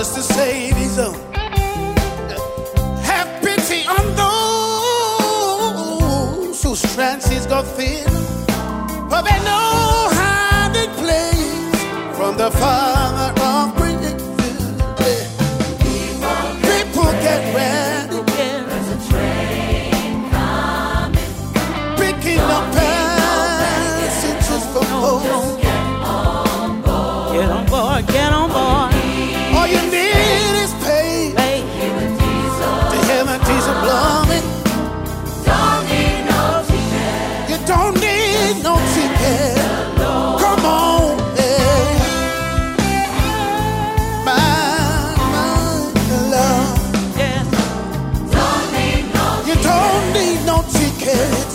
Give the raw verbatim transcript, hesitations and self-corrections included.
just to save his own. Have pity on those whose trances go thin, for they know how they play from the Father of bringing food. People get ready, there's a train coming, picking up passengers for home. Get on board, get on board. All you need is pay. Hey. To hear the diesel blowing. Don't need no ticket. You don't need no ticket. Come on, hey. My, my love. Yes. Don't need no You don't need no ticket.